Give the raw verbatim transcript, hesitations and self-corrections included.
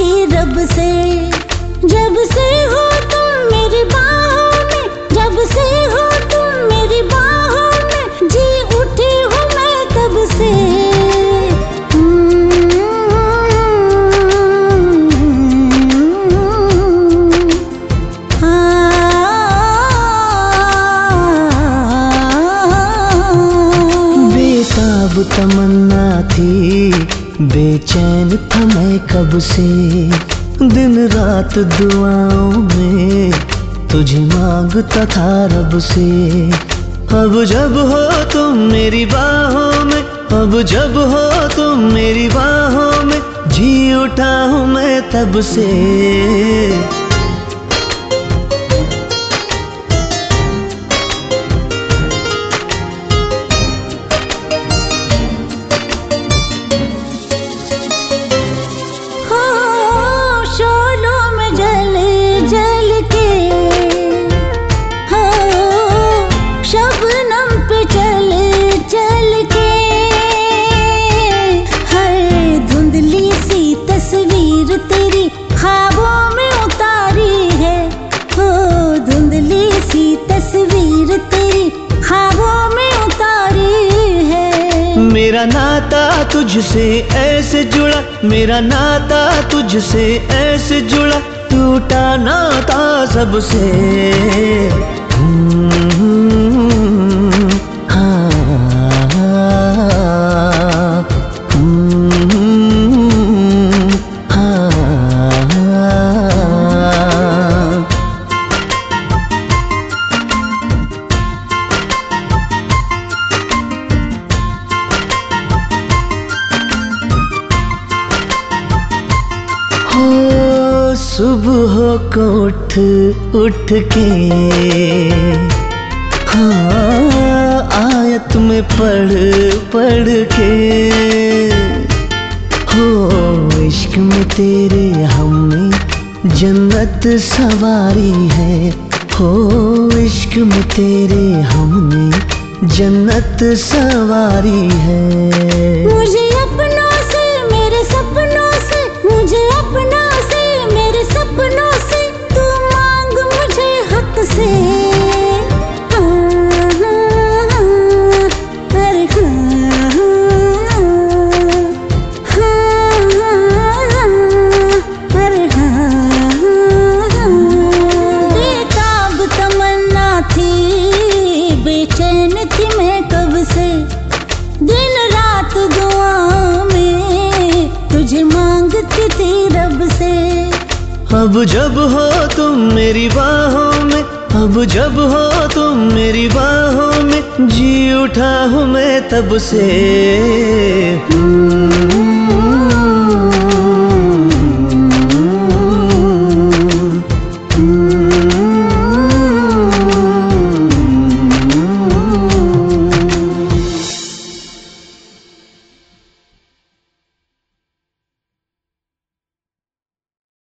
थी रब से। जब से हो तुम मेरी बाहों में, जब से हो तुम मेरी बाहों में, जी उठी हूँ मैं तब से। बेताब तमन्ना थी, बेचैन था मैं कब से, दिन रात दुआओं में तुझे मांगता था रब से। अब जब हो तुम मेरी बाहों में, अब जब हो तुम मेरी बाहों में, जी उठा हूँ मैं तब से। ख्वाबों में उतारी है, हो धुंधली सी तस्वीर तेरी ख्वाबों में उतारी है। मेरा नाता तुझसे ऐसे जुड़ा, मेरा नाता तुझसे ऐसे जुड़ा, टूटा नाता सबसे। सुबह को उठ उठ के, हाँ आयत में पढ़ पढ़ के, हो इश्क में तेरे हमें जन्नत सवारी है, हो इश्क में तेरे हमने जन्नत सवारी है। मुझे अपनों से मेरे सपनों से, मुझे अपनों से मेरे सपनों से, तू मांग मुझे हक से। अरे अरे बेताब तमन्ना थी, बेचैन थी मैं कब से, दिन रात दुआ में तुझे मांगती थी रब से। अब जब हो तुम मेरी बाहों में, अब जब हो तुम मेरी बाहों में, जी उठा हूँ मैं तब से।